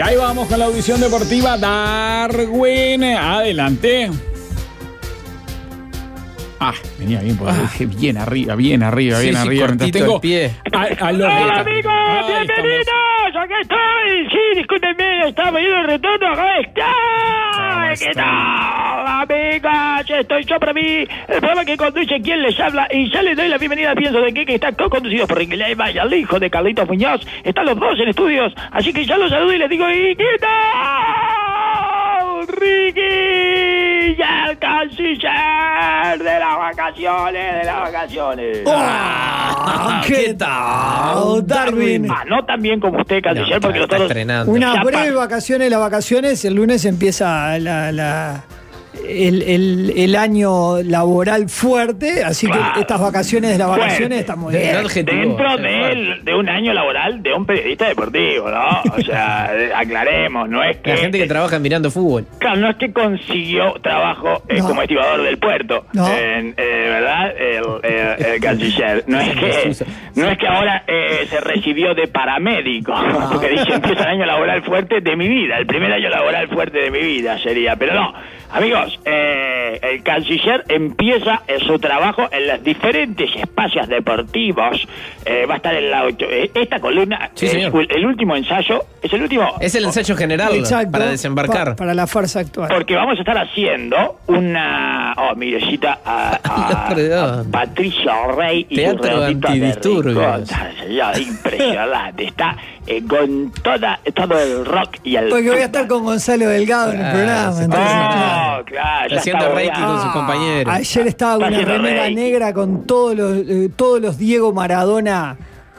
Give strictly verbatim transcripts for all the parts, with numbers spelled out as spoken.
ahí vamos con la audición deportiva. Darwin, adelante. Ah, venía bien, porque ah. bien arriba, bien arriba, bien sí, arriba. Sí, tengo el pie. A, a los ¡Hola, amigos! Ay, ¡Bienvenidos! estamos... ¡Aquí estoy! Sí, discúlpenme, estaba viendo el retorno. ¡Acá está! ¿Qué tal, amigas? Estoy yo para mí, el programa que conduce quien les habla. Y ya les doy la bienvenida a Pienso de qué, que está co-conducido por Inglés Vaya, el hijo de Carlitos Muñoz. Están los dos en estudios, así que ya los saludo y les digo, ¿y qué tal, Ricky? Ya el canciller de las vacaciones, de las vacaciones. Oh, ¿Qué tal, Darwin? Ah, no tan bien como usted, canciller, No, porque está, nosotros... está estrenando. Una Ya breve pa- vacaciones, las vacaciones, el lunes empieza la, la, el, el, el año laboral fuerte, así Claro. que estas vacaciones de las Fuerte. vacaciones están muy De- bien. de- Objetivo, Dentro ser de, el- de un año laboral de un periodista deportivo, ¿no? O sea, eh, aclaremos, no es que... La gente que trabaja mirando fútbol. Claro, no es que consiguió trabajo eh, No. como estibador del puerto, No. en, eh, ¿verdad? El, el- el canciller. No es que no es que ahora eh, se recibió de paramédico, porque dice empieza el año laboral fuerte de mi vida, el primer año laboral fuerte de mi vida sería, pero no. Amigos, eh, el canciller empieza eh, su trabajo en los diferentes espacios deportivos. Eh, va a estar en la ocho, eh, esta columna, Sí, es señor. el último ensayo, es el último. Es el ensayo general Exacto, para desembarcar. pa- para la farsa actual. Porque vamos a estar haciendo una... Oh, mirecita a, a, a Patricio Rey y Teatro su redondito de antidisturbios. ricota, señor, impresionante. Está eh, con toda, todo el rock y el... Porque voy a estar con Gonzalo Delgado en el Ah, programa. sí. Entonces, Oh, claro. claro, ya Haciendo está reiki bobeado. con sus compañeros. Ayer estaba con Está una haciendo remera reiki. negra con todos los, eh, todos los Diego Maradona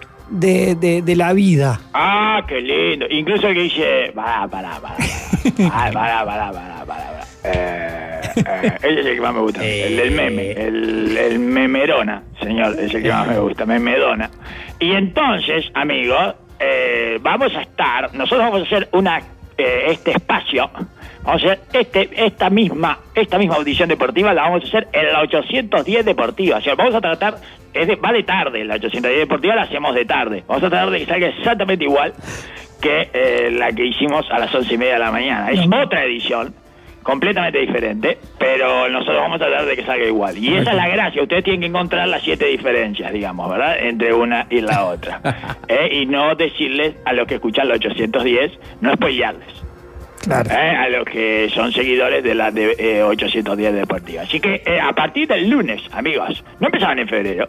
de, de, de la vida. Ah, qué lindo. Incluso el que dice... Pará, pará, pará. Pará, pará, pará, pará, pará, pará. Eh, eh, ese es el que más me gusta. El del meme. El, el memerona, señor. Es el que más me gusta. Memedona. Y entonces, amigos, eh, vamos a estar... Nosotros vamos a hacer una eh, este espacio... Vamos a hacer este, esta misma esta misma audición deportiva la vamos a hacer en la ochocientos diez deportiva. O sea, vamos a tratar, es de, va de tarde, la ochocientos diez deportiva la hacemos de tarde. Vamos a tratar de que salga exactamente igual que eh, la que hicimos a las once y media de la mañana. Es otra edición, completamente diferente, pero nosotros vamos a tratar de que salga igual. Y esa es la gracia, ustedes tienen que encontrar las siete diferencias, digamos, ¿verdad? Entre una y la otra. ¿Eh? Y no decirles a los que escuchan la ochocientos diez, no spoilearles. Claro. Eh, a los que son seguidores de la de, eh, ochocientos diez Deportiva. Así que eh, a partir del lunes, amigos, no empezaban en febrero.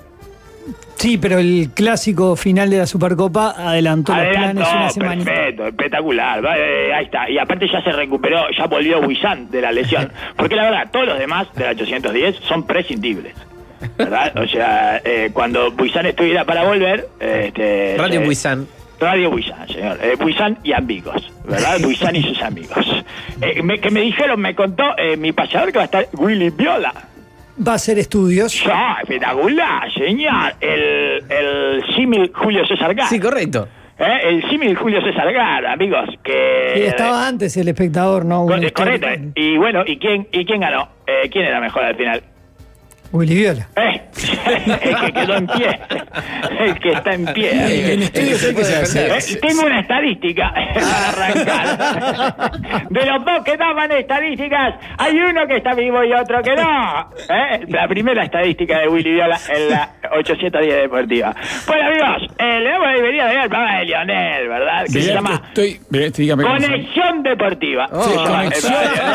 Sí, pero el clásico final de la Supercopa adelantó los Adelantó, planes una semana. perfecto, espectacular. Va, eh, ahí está. Y aparte ya se recuperó, ya volvió Huizán de la lesión. Porque la verdad, todos los demás de la ochocientos diez son prescindibles. ¿Verdad? O sea, eh, cuando Huizán estuviera para volver... eh, este, Radio eh, Buizán. Radio Buizán, señor. Eh, Buizán y amigos, ¿verdad? Buizán y sus amigos. Eh, me, que me dijeron, me contó eh, mi paseador que va a estar Willy Viola. Va a hacer estudios. Ya, espectacular, señor. El, el símil Julio César Gar. Sí, correcto. ¿Eh? El símil Julio César Gar, amigos. Que Sí, estaba antes el espectador, ¿no? Con- Un correcto. histórico. Y bueno, ¿y quién, y quién ganó? Eh, ¿Quién era mejor al final? Willy Viola. Eh, el que quedó en pie. El que está en pie. En estudios hay que se hace. Eh, Tengo una estadística para arrancar. De los dos que daban estadísticas, hay uno que está vivo y otro que no. ¿Eh? La primera estadística de Willy Viola en la ochocientos diez Deportiva. Bueno, amigos, eh, le damos la bienvenida al programa de Lionel, ¿verdad? Que se Bien, llama estoy, bien, dígame cómo se llama. Conexión Deportiva. Oh, Se llama, Conexión.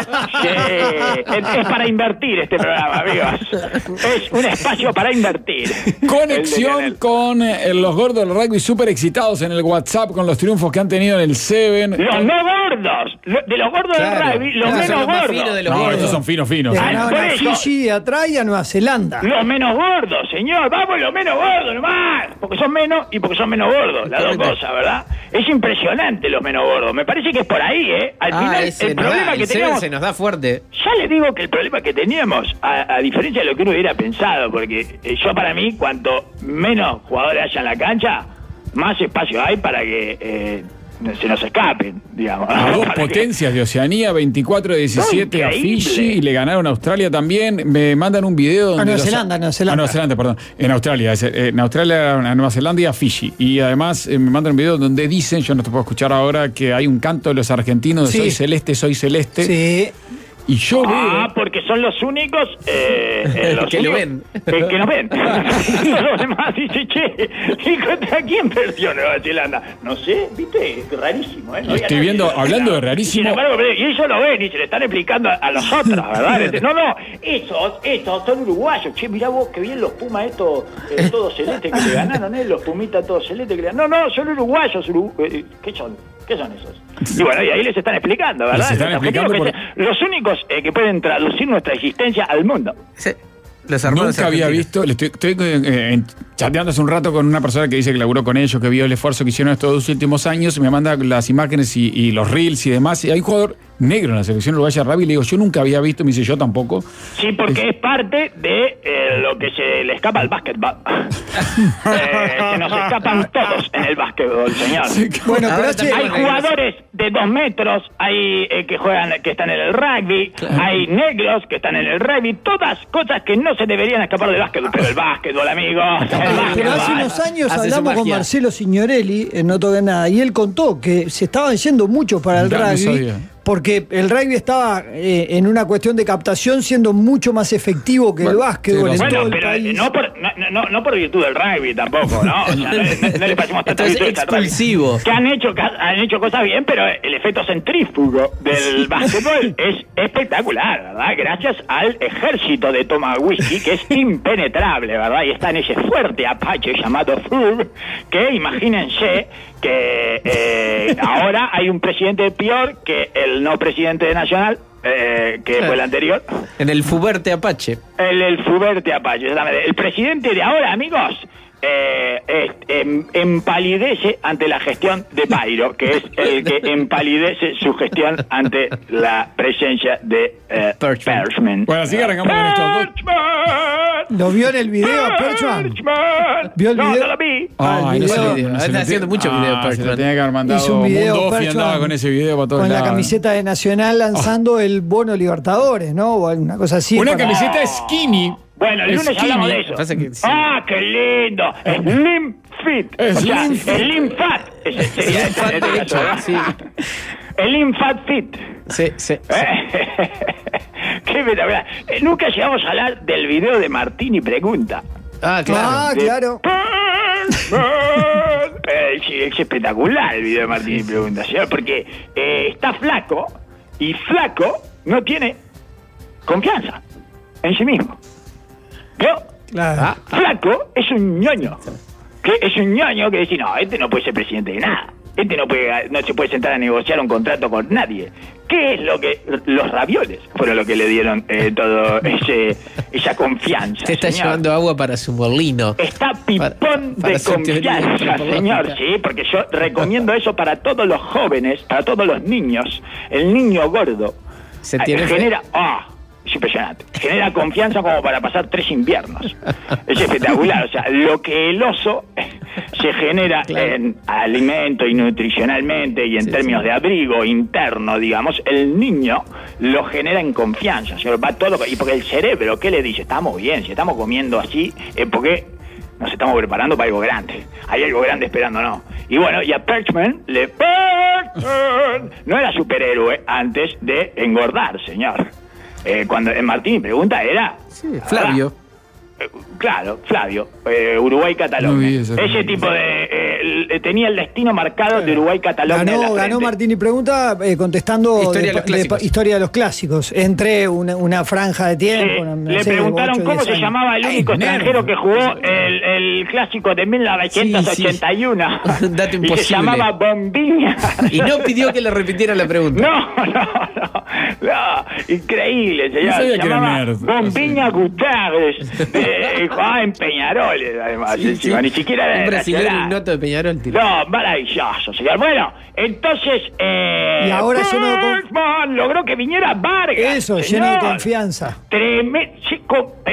eh, sí, es, es para invertir este programa, amigos. Es un espacio para invertir. El de Conexión Lionel. con eh, los gordos del rugby súper excitados en el WhatsApp con los triunfos que han tenido en el Seven. Los no gordos. Lo- De los gordos Claro. del rugby, los Esos son menos los más gordos. finos de los No, gordos. estos son finos, finos. Le Ah, ganaron por a eso. Fiji de atrás y a Nueva Zelanda. Los menos gordos, señor. Vamos, los menos gordos nomás. Porque son menos y porque son menos gordos. Las dos Correcto. cosas, ¿verdad? Es impresionante los menos gordos. Me parece que es por ahí, ¿eh? Al Ah, final, ese el nos problema da, que el Seven teníamos... se nos da fuerte. Ya les digo que el problema que teníamos, a, a diferencia de lo que uno hubiera pensado, porque eh, yo para mí, cuanto menos jugadores haya en la cancha, más espacio hay para que eh, se nos escapen, digamos. A dos Para que- potencias de Oceanía, veinticuatro a diecisiete No, a increíble. Fiji, y le ganaron a Australia también. Me mandan un video donde. A Nueva los- Zelanda, Nueva Zelanda. A Nueva Zelanda, perdón. En Australia, es, eh, en Australia, a Nueva Zelanda y a Fiji. Y además eh, me mandan un video donde dicen, yo no te puedo escuchar ahora, que hay un canto de los argentinos de Sí. soy celeste, soy celeste. Sí. Y yo Ah, veo. porque son los únicos eh, eh, los Que lo únicos ven. Que, que nos ven. Los demás dicen, che, ¿y contra quién perdió Nueva Zelanda? No sé, viste, es rarísimo, ¿eh? No había Estoy nadie viendo- de Nueva hablando Zelanda. de rarísimo- Sin embargo, pero- y ellos lo ven y se le están explicando a, a los otros, ¿verdad? No, no, esos, estos son uruguayos. Che, mirá vos, que bien los Pumas estos, eh, todos celestes que le ganaron, ¿eh? Los Pumitas todos celestes que le ganaron. No, no, son uruguayos. Uru- eh, ¿Qué son? ¿Qué son esos? Y bueno, y ahí les están explicando, ¿verdad? Les están Los argentinos explicando que se- Los únicos eh, que pueden traducir nuestra existencia al mundo. Sí. Los hermanos Nunca había argentinos. visto, le estoy, estoy eh, en- chateando hace un rato con una persona que dice que laburó con ellos, que vio el esfuerzo que hicieron estos dos últimos años, me manda las imágenes y, y los reels y demás, y hay un jugador negro en la selección uruguaya de rugby, y le digo, yo nunca había visto, me dice, yo tampoco. Sí, porque es parte de eh, lo que se le escapa al básquetbol. Eh, se nos escapan todos en el básquetbol, señor. Bueno, pero Ahora che, también Hay jugadores de dos metros, hay eh, que juegan, que están en el rugby, hay negros que están en el rugby, todas cosas que no se deberían escapar del básquetbol, pero el básquetbol, amigos, el pero hace básquetbol. unos años Hace su hablamos con magia. Marcelo Signorelli en No Toca Nada y él contó que se estaban yendo mucho para el Ya, no rugby sabía. porque el rugby estaba eh, en una cuestión de captación siendo mucho más efectivo que el Bueno, básquetbol sí, en lo Bueno, todo el pero país. no por, no, no, no por virtud del rugby tampoco, ¿no? O sea, no, no- no le pasemos tanta Esto es virtud al rugby. expulsivo. Que han hecho, ca- han hecho cosas bien, pero el efecto centrífugo del básquetbol es espectacular, ¿verdad? Gracias al ejército de Thomas Whisky, que es impenetrable, ¿verdad? Y está en ese fuerte apache llamado F U B, que imagínense que eh, ahora hay un presidente peor que el no presidente de Nacional, eh, que fue el anterior. En el Fuberte Apache. El, el Fuberte Apache, exactamente. El presidente de ahora, amigos, eh, es- em- empalidece ante la gestión de Pairo, que es el que empalidece su gestión ante la presencia de eh, Perchman. Perchman. Bueno, así que arrancamos con estos dos. Perchman. ¿Lo vio en el video, Perchman? Perchman. ¿Vio el no, video? no lo vi. Ah, el Ay, video. se lo- Video. se Está lo haciendo tiene- mucho video, Ah, se lo Perchman. tenía que haber mandado. Hizo un video, Mundo Ofi Perchman, andaba con ese video para todos con la lados. camiseta de Nacional lanzando el bono Libertadores, ¿no? O alguna cosa así. Una para- camiseta skinny. Bueno, el lunes Skinny. hablamos de eso. Pasa que sí. Ah, qué lindo. Slim Fit. O sea, Slim Fit. Slim Fat. Ese sería Slim Fat el derecho, ¿verdad? sí. Slim Fat Fit. Sí, sí. sí. Eh, Qué espectacular. Eh, Nunca llegamos a hablar del video de Martini Pregunta. Ah, claro. Ah, De- claro. Eh, sí, es espectacular el video de Martini Pregunta, señor, porque eh, está flaco y flaco no tiene confianza en sí mismo. ¿Vio? Claro. Ah, Flaco es un ñoño. Que es un ñoño que dice, no, este no puede ser presidente de nada. Este no puede, no se puede sentar a negociar un contrato con nadie. ¿Qué es lo que los ravioles fueron lo que le dieron eh, todo ese esa confianza? te está señor? llevando agua para su molino. Está pipón Para- para de su teoría confianza, antropológica. señor, sí, porque yo recomiendo eso para todos los jóvenes, para todos los niños. El niño gordo Se eh, tiene fe. genera, ah, es impresionante, genera confianza como para pasar tres inviernos. Es espectacular, o sea, lo que el oso se genera Claro. en alimento y nutricionalmente y en Sí, términos sí. de abrigo interno, digamos, el niño lo genera en confianza, señor, va todo, y porque el cerebro, ¿qué le dice? Estamos bien, si estamos comiendo así, es porque nos estamos preparando para algo grande. Hay algo grande esperándonos. Y bueno, y a Perchman le... Perchman no era superhéroe antes de engordar, señor. Eh, cuando en Martini pregunta era... Sí, Flavio. Eh, Claro, Flavio, eh, Uruguay-Catalonia. No vi esa. Ese tipo de... eh, el- tenía el destino marcado de Uruguay-Catalonia. en la Ganó, ganó frente. Martini Pregunta eh, contestando Historia de de- los clásicos. historia de los clásicos. Entre una, una franja de Sí, tiempo. una- no le sé, preguntaron ocho, cómo diez se años. llamaba el Ay, único nerd. extranjero que jugó el, el clásico de mil novecientos ochenta y uno. Un dato Y se imposible. llamaba Bombiña. Y no pidió que le repitiera la pregunta. No, no, no, no, increíble, señor. No sabía Se que era llamaba nerd. Bombiña Gutiérrez, de- jugaba en Peñarol, además, Sí, encima, sí. ni siquiera era Un de brasileño Nacional. ignoto de Peñarol. tiró. No, maravilloso, señor. Bueno, entonces, eh, Y ahora lleno de con- Bergman logró que viniera Vargas. Eso, señor. lleno de confianza. Tremendo, chico, pero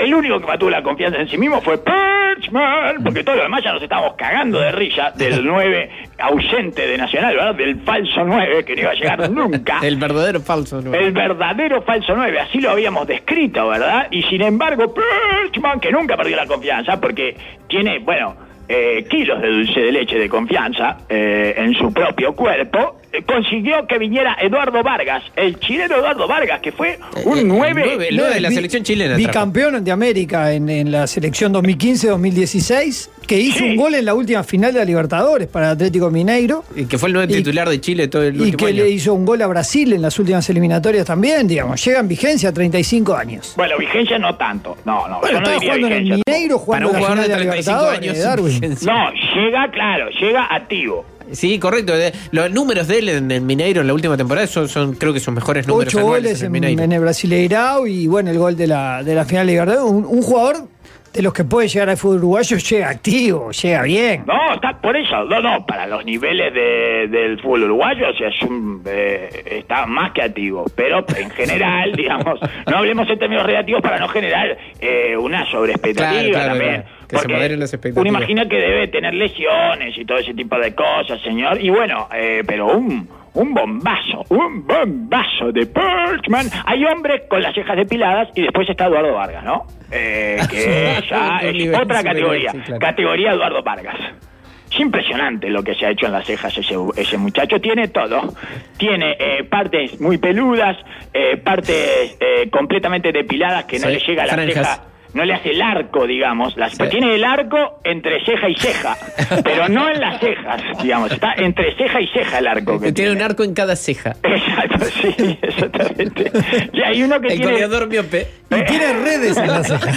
el único que mantuvo la confianza en sí mismo fue Perchman, porque todos los demás ya nos estábamos cagando de risa del nueve ausente de Nacional, ¿verdad? Del falso nueve que no iba a llegar nunca. El verdadero falso nueve. El verdadero falso nueve, así lo habíamos descrito, ¿verdad? Y sin embargo, Perchman, que nunca perdió la confianza, porque tiene, bueno, eh, kilos de dulce de leche de confianza eh, en su propio cuerpo, eh, consiguió que viniera Eduardo Vargas, el chileno Eduardo Vargas, que fue un Eh, nueve... nueve, el nueve de la Bi- selección chilena. Bicampeón de América en, en la selección dos mil quince dos mil dieciséis, que hizo Sí. un gol en la última final de la Libertadores para el Atlético Mineiro. Y que fue el nueve Y- titular de Chile todo el Y último que año. le hizo un gol a Brasil en las últimas eliminatorias también, digamos. Llega en vigencia a treinta y cinco años. Bueno, vigencia no tanto, no, no, Bueno, yo no estaba diría jugando en el vigencia. Mineiro, Para jugando un la jugador final de de la treinta y cinco Libertadores, años. Darwin. vigencia. No, llega, claro, llega activo. Sí, correcto. De- Los números de él en el Mineiro en la última temporada son, son creo que sus mejores números Ocho anuales goles en el en, Mineiro. en el Brasileirao y bueno, el gol de la, de la final de Libertadores. Un, un jugador de los que puede llegar al fútbol uruguayo llega activo, llega bien. No, está por eso, no, no, para los niveles de, del fútbol uruguayo, o sea, es un, eh, está más que activo, pero en general, digamos, no hablemos en términos relativos para no generar eh, una sobreexpectativa Claro, claro, también. claro, que se porque moderen las expectativas. Uno imagina que debe tener lesiones y todo ese tipo de cosas, señor, y bueno, eh, pero un... Un bombazo, un bombazo de Perchman. Hay hombres con las cejas depiladas y después está Eduardo Vargas, ¿no? Eh, que ya Un es nivel otra superior, categoría. sí, claro. Categoría Eduardo Vargas. Es impresionante lo que se ha hecho en las cejas ese, ese muchacho. Tiene todo. Tiene eh, partes muy peludas, eh, partes eh, completamente depiladas que no Sí, le llega a la franjas. ceja. No le hace el arco, digamos. Las, Sí. Tiene el arco entre ceja y ceja, pero no en las cejas, digamos. Está entre ceja y ceja el arco. Que Tiene un arco en cada ceja. Exacto, sí, exactamente. Y hay uno que El tiene... goleador miope. Y tiene redes en la ceja.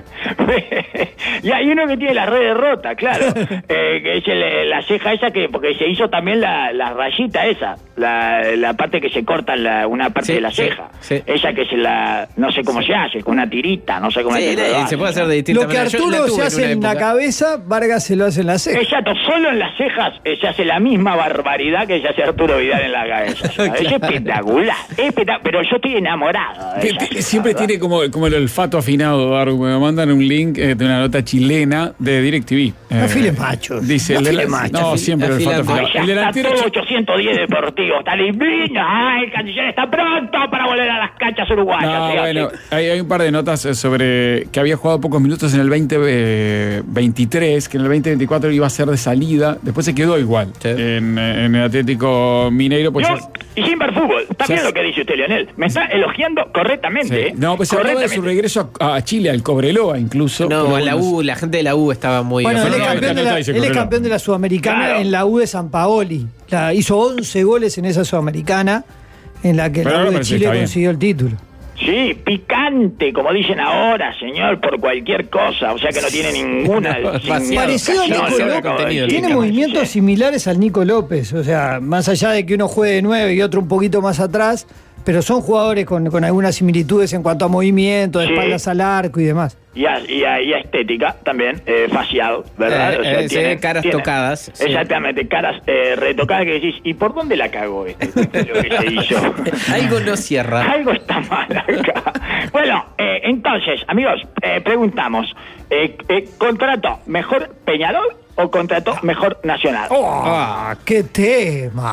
Y hay uno que tiene la red rota, claro. Eh, que es el- la ceja esa que, porque se hizo también la, la rayita esa, la, la parte que se corta en la, una parte Sí, de la sí, ceja. sí. Esa que se la, no sé cómo se hace, con una tirita, no sé cómo Sí, se eh, se puede hacer de distintas Lo que maneras. Yo la Arturo tuve se en hace una en la época. cabeza, Vargas se lo hace en la ceja. Exacto, solo en las cejas eh, se hace la misma barbaridad que se hace Arturo Vidal en la cabeza. ¿sabes? Es espectacular, espectacular, pero yo estoy enamorado de Que- esa que ceja, Siempre ¿verdad? tiene como, como el olfato afinado, Darwin. Me mandan un link eh, de una nota chilena de DirecTV. No Eh, afiles machos. Dice No el afiles del- machos. No, Afil- siempre el olfato afilando. afinado. Ya El está delantero todo chi- ochocientos diez Deportivo, está divino. Ay, el canciller está pronto para volver a las canchas uruguayas. No, se hace. bueno, hay, hay un par de notas eh, sobre que había jugado pocos minutos en el veinte veintitrés, que en el veinte veinticuatro iba a ser de salida, después se quedó igual Sí. en, en el Atlético Mineiro. Pues Yo- ya- y sin ver fútbol, está Ya bien es- lo que dice usted, Leonel. Me está elogiando correctamente. sí. ¿eh? No, pues se hablaba de su Correctamente. regreso a, a Chile, al Cobreloa incluso. No, Pero en la bueno, U, la gente de la U estaba muy... Bueno, él es, no, ofendida. campeón de la, dice él es Correlo. campeón de la Sudamericana Claro. en la U de San Paoli. La, hizo once goles en esa Sudamericana en la que Pero la ahora U de parece que Chile está bien. consiguió el título. Sí, picante, como dicen ahora, señor, por cualquier cosa. O sea que no tiene ninguna. Demasiado. Parecido a No, Nico no, López. no, contenido, sí, Tiene no, movimientos sí. similares al Nico López. O sea, más allá de que uno juegue de nueve y otro un poquito más atrás, pero son jugadores con, con algunas similitudes en cuanto a movimiento, de Sí. espaldas al arco y demás. Y a, y a- y a estética también, eh, facial, ¿verdad? Eh, eh, sí, caras tocadas, sí. Exactamente, caras eh, retocadas que decís, ¿y por dónde la cagó este? Lo que se hizo. Algo no cierra. Algo está mal acá. Bueno, eh, entonces, amigos, eh, preguntamos, eh, eh, ¿contrató mejor Peñarol o contrató mejor Nacional? ¡Oh, qué tema!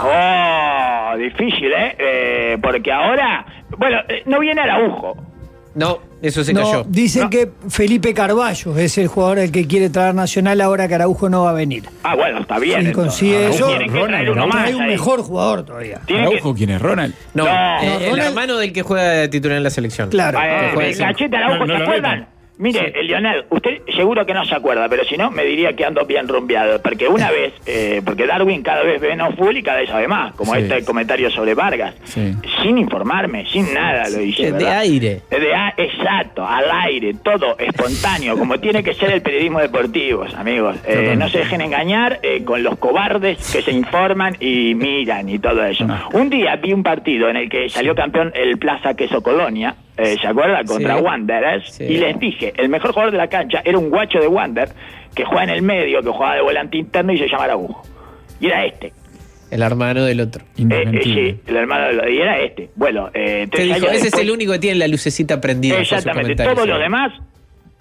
Oh, difícil, ¿eh? Eh, Porque ahora, bueno, eh, no viene Araujo. No, eso se No, cayó. dicen No. que Felipe Carballo es el jugador el que quiere traer Nacional ahora que Araujo no va a venir. Ah, bueno, está bien. Si entonces. consigue Araujo eso, tiene que traer Ronald, uno Ronald, más hay un ahí. mejor jugador todavía. Tiene que- Araujo, ¿quién es Ronald? No, No. eh, el Ronald- hermano del que juega de titular en la selección. Claro. Eh, que juega de el cinco. Gachete Araujo, No, no ¿se lo acuerdan? retan. Mire, el Lionel, usted seguro que no se acuerda, pero si no, me diría que ando bien rumbeado. Porque una vez, eh, porque Darwin cada vez ve menos fútbol y cada vez sabe más, como Sí. este comentario sobre Vargas. Sí. Sin informarme, sin nada lo hice. De ¿verdad? aire. De a- exacto, al aire, todo espontáneo, como tiene que ser el periodismo deportivo, amigos. Eh, Totalmente. no se dejen engañar eh, con los cobardes que se informan y miran y todo eso. No. Un día vi un partido en el que salió campeón el Plaza Queso Colonia, eh, ¿se acuerda? Contra Sí. Wanderers. Sí. Y les dije, el mejor jugador de la cancha era un guacho de Wander que juega en el medio, que juega de volante interno y se llama Araujo. Y era este. El hermano del otro. Eh, eh, Indesmentible. sí, el hermano de lo- y era este. Bueno, eh, Te tres dijo, años ese es después- el único que tiene la lucecita prendida. fue su Exactamente, comentario, todos sí. los demás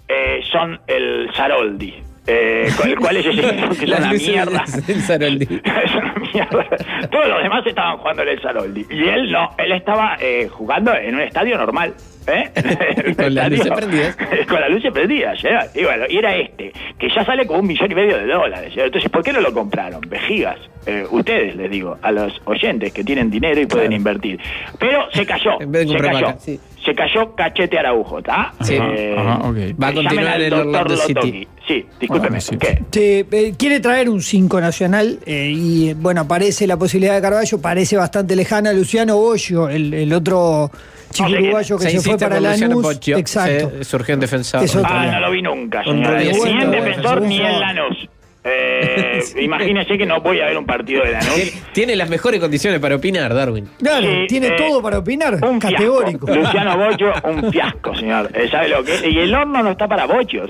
eh, son el Saroldi. Eh, con el cual ellos dijeron que es una mierda. El Saroldi. Es una mierda. Todos los demás estaban jugando en el Saroldi. Y él no, él estaba eh, jugando en un estadio normal. ¿Eh? Con las luces prendidas. Con las luces prendidas, ¿eh? Y bueno, y era este, que ya sale con un millón y medio de dólares. ¿eh? Entonces, ¿por qué no lo compraron? Vejigas. Eh, ustedes, les digo, a los oyentes que tienen dinero y pueden invertir. Pero se cayó. En vez de se comprar cayó. vaca, sí. Se cayó Cachete Araujo, ¿está? Sí. Eh, Ajá, ok. Va a continuar llamen al en doctor Orlando City. Lotoki. Sí, discúlpeme. Orlando City. ¿Qué? Sí, eh, quiere traer un cinco nacional eh, y bueno, aparece la posibilidad de Carballo, parece bastante lejana. Luciano Boggio, el, el otro chico No sé quién. uruguayo que Se se, fue insiste para por la Luciano Lanús. Boggio. Exacto. Se- surgió un defensor. Es otro. Ah, no lo vi nunca, Un señora. Ni rubio, en bueno, defensor bueno, ni en bueno. Lanús. Eh, imagínese que no voy a ver un partido de Lanús. Tiene las mejores condiciones para opinar, Darwin. Claro, Sí, tiene eh, todo para opinar. Un Categórico. fiasco. Luciano Boggio, un fiasco, señor. Eh, ¿Sabe lo que es? Y el horno no está para bochos.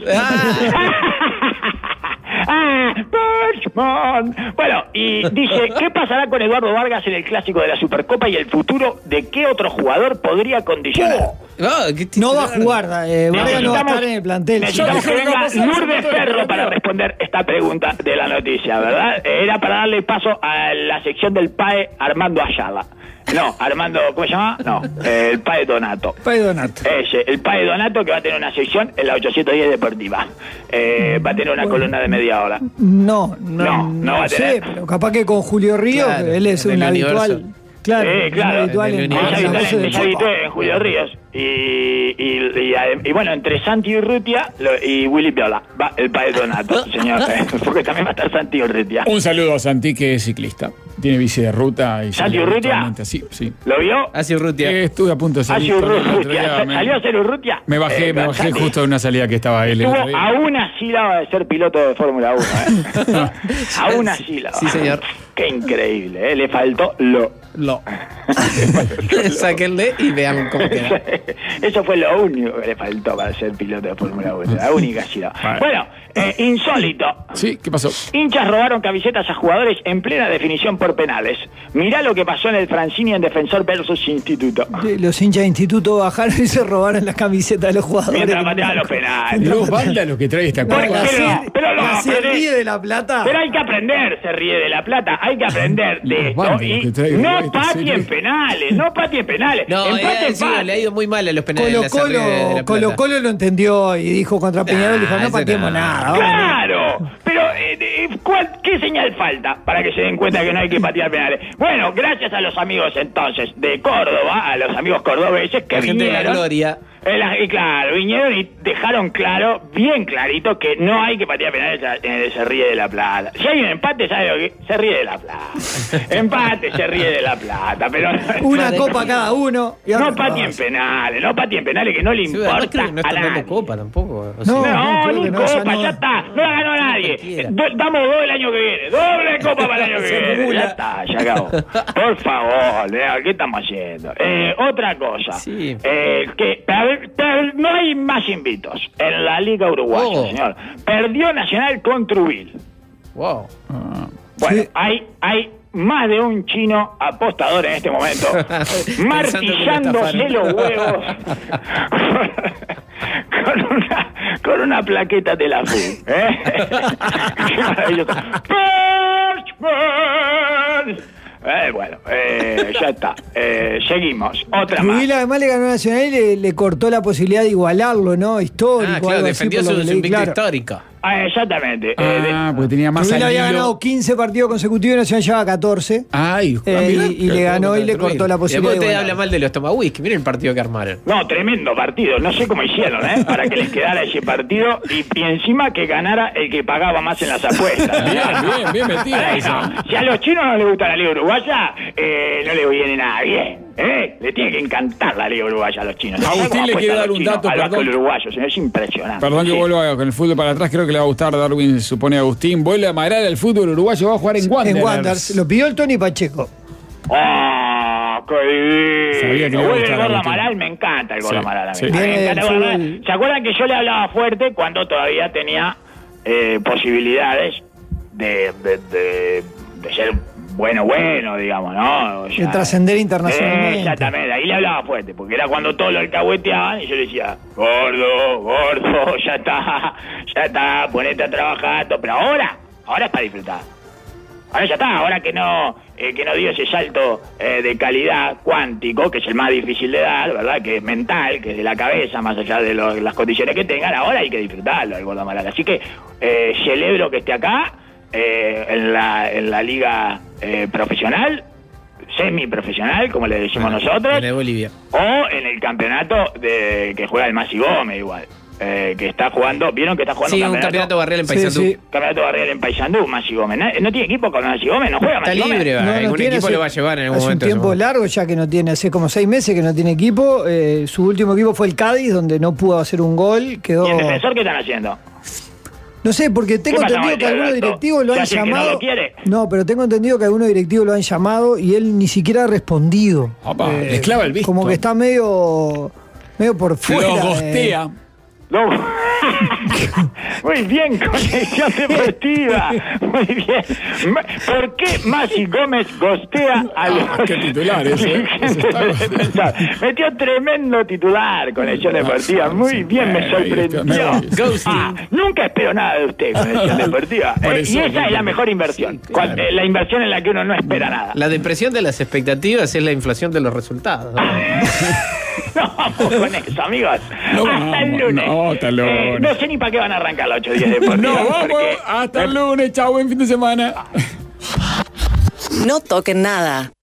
¡Ah! Birchman. Bueno, y dice, ¿qué pasará con Eduardo Vargas en el clásico de la Supercopa y el futuro de qué otro jugador podría condicionar? Ah, ¿qué No va a titular? jugar, eh, Vargas no va a estar en el plantel. Necesitamos Sí. que venga Lourdes Ferro para responder esta pregunta de la noticia, ¿verdad? Era para darle paso a la sección del P A E Armando Ayala. No, Armando, ¿cómo se llama? No, eh, el P A E Donato. Pai Donato. Ese, el P A E Donato, que va a tener una sección en la ochocientos diez Deportiva. Eh, va a tener una columna de media hora. No, no, No, no va a sé, tener. pero capaz que con Julio Ríos, Claro, él es en el un universo. habitual. Claro, Eh, es claro, un habitual en el en, universo. Ella en la habitó, voz de ella Chopa. habitó en Julio Ríos. Y, y, y, y, bueno, entre Santi Urrutia lo- y Willy Piola. Va el P A E Donato, señor. Porque también va a estar Santi Urrutia. Un saludo a Santi, que es ciclista. Tiene bici de ruta. Y ¿Santi sale Urrutia? habitualmente así, sí. ¿Lo vio? Hace Urrutia. Eh, estuve a punto de salir. Hace con él el otro día, Urrutia. me- ¿Salió a hacer Urrutia? Me bajé, Eh, me bajé Santi justo de una salida que estaba él. el otro Estuvo día. a una sílaba de ser piloto de Fórmula uno. ¿eh? A una sílaba. Sí, señor. Qué increíble, ¿eh? Le faltó lo. Lo. Sáquenle y vean cómo queda. Eso fue lo único que le faltó para ser piloto de Fórmula uno. La única sílaba. Vale. Bueno, eh, insólito. Sí, ¿qué pasó? Hinchas robaron camisetas a jugadores en plena definición por penales. Mirá lo que pasó en el Francini en Defensor versus Instituto. Sí, los hinchas de instituto bajaron y se robaron las camisetas de los jugadores. Mientras pateaban los penales. Los banda lo que trae esta No, ¿Por cosa. qué la no? se- Pero no, la se pero- ríe de la plata. Pero hay que aprender, se ríe de la plata, hay que aprender de Los esto bandos y que trae no Uruguay, patien serio. penales, no patien penales. No, Empate, eh, sí, empate. le ha ido muy mal a los penales. Colo la Sarri de- de Colo, La Colo Plata. Colo lo entendió y dijo contra Peñarol, dijo, Ah, no eso pateemos no. nada. vamos". Claro, pero eh, eh, ¿cuál- ¿qué señal falta para que se den cuenta que no hay que patear penales? Bueno, gracias a los amigos entonces de Córdoba, a los amigos cordobeses que La gente de la vinieron. gloria. Eh, la- y claro, vinieron y dejaron claro, bien clarito, que no hay que patear penales en el Se Ríe de la Plata. Si hay un empate, ¿sabe lo que? Se ríe de la Plata. Empate, se ríe de la Plata, pero Una copa cada uno. y ahora no patien pasa. penales, no patien penales, que no le Sí, además importa creo que no a están dando nadie. copa tampoco. o No, sea. No, no, creo ni que no, ya copa, no. ya está. No la ganó nadie. cualquiera. Do- damos dos el año que viene. Doble copa para el año que Se viene. acumula. Ya está, ya acabó. Por favor, Leo, ¿qué estamos haciendo? Eh, otra cosa. Sí. Eh, que per- per- no hay más invitos en la Liga Uruguaya, Oh. señor. Perdió Nacional con Trubil. Wow. Bueno, Sí. hay, hay más de un chino apostador en este momento, martillándose Pensando que lo los huevos con una, con una plaqueta de la F U. ¿eh? Qué maravilloso. Birchman. Eh, bueno, eh, ya está. Eh, seguimos. Otra más. Trujillo además le ganó a Nacional y le, le cortó la posibilidad de igualarlo, ¿no? Histórico. Ah, claro, algo así, defendió por su, lo que su leí, invicto claro. histórico. Ah, exactamente. Eh, de- Ah, porque tenía más Trujillo al había hilo. ganado quince partidos consecutivos y Nacional llevaba catorce. Ay, Eh, ah, mirá. y, y le ganó y le cortó la Y posibilidad después de te igualar. habla mal de los Tomawis, miren el partido que armaron. No, tremendo partido. No sé cómo hicieron, ¿eh? Para que les quedara ese partido y, y encima que ganara el que pagaba más en las apuestas. Bien, bien, bien metida Bueno, esa. si a los chinos no les gusta la Liga Uruguaya, eh, no les viene nada bien. ¿eh? Le tiene que encantar la Liga Uruguaya a los chinos. Agustín ¿Cómo le apuestan quiere los dar un chinos dato, al básquetbol perdón. uruguayo, señor, es impresionante. Perdón que Sí. vuelva con el fútbol para atrás, creo que le va a gustar. Darwin supone a Agustín. Vuelve a madrar el fútbol uruguayo, va a jugar en Wanderers. En Wanderers. Lo pidió el Tony Pacheco. ¡Ah, qué Sabía que divino! le iba a Vuelve el gustar a Gordo Agustín. Amaral, me encanta el Gordo Sí, Amaral. a mí. sí. Me Viene encanta el del Gordo Amaral. fútbol. ¿Se acuerdan que yo le hablaba fuerte cuando todavía tenía eh, posibilidades de, de, de, de ser bueno, bueno, digamos, ¿no? O sea, De trascender internacionalmente. Eh, exactamente, ahí le hablaba fuerte, porque era cuando todos lo alcahueteaban y yo le decía, gordo, gordo, ya está, ya está, ponete a trabajar, todo. Pero ahora, ahora es para disfrutar. Ahora ya está, ahora que no eh, que no dio ese salto eh, de calidad cuántico, que es el más difícil de dar, ¿verdad? Que es mental, que es de la cabeza, más allá de lo, las condiciones que tengan, ahora hay que disfrutarlo, el Gordo Amaral. Así que eh, celebro que esté acá, eh, en, la, en la liga eh, profesional, semiprofesional, como le decimos Bueno, nosotros, en el Bolivia. o en el campeonato de que juega el Masi Gómez igual. Eh, que está jugando, ¿vieron que está jugando Sí, un campeonato barrial en Sí, Paysandú. sí. Campeonato barrial en Paysandú, Masi Gómez? ¿No, no tiene equipo con Masi Gómez? ¿No juega Está Masi Gómez? libre, va. No, no algún tiene, equipo hace- lo va a llevar en algún hace momento. un tiempo supongo. largo ya que no tiene, hace como seis meses que no tiene equipo. Eh, su último equipo fue el Cádiz, donde no pudo hacer un gol. Quedó. ¿Y el defensor qué están haciendo? No sé, porque tengo ¿Qué pasa entendido con que el algunos Alberto? directivos lo ¿Se han hace que no llamado. lo quiere? No, pero tengo entendido que algunos directivos lo han llamado y él ni siquiera ha respondido. Opa, le clava el visto. Como que está medio, medio por fuera. Lo eh. gostea. No. Muy bien, conexión deportiva. Muy bien. Ma- ¿Por qué Masi Gómez gostea a los Ah, qué titular ese, ¿eh? Ese está defensores? Metió tremendo titular, conexión deportiva. Muy bien, me Ahí sorprendió. está, me- Ghosting. Ah, nunca espero nada de usted, conexión deportiva. Por Eh, eso, y esa es la mejor inversión. Cual- Claro. eh, la inversión en la que uno no espera nada. La depresión de las expectativas es la inflación de los resultados. No vamos con eso, amigos. No hasta el vamos, lunes. no, hasta el lunes. Eh, no sé ni para qué van a arrancar los ocho días deportivos. No, vamos. porque- Hasta el lunes. Chao, buen fin de semana. No toquen nada.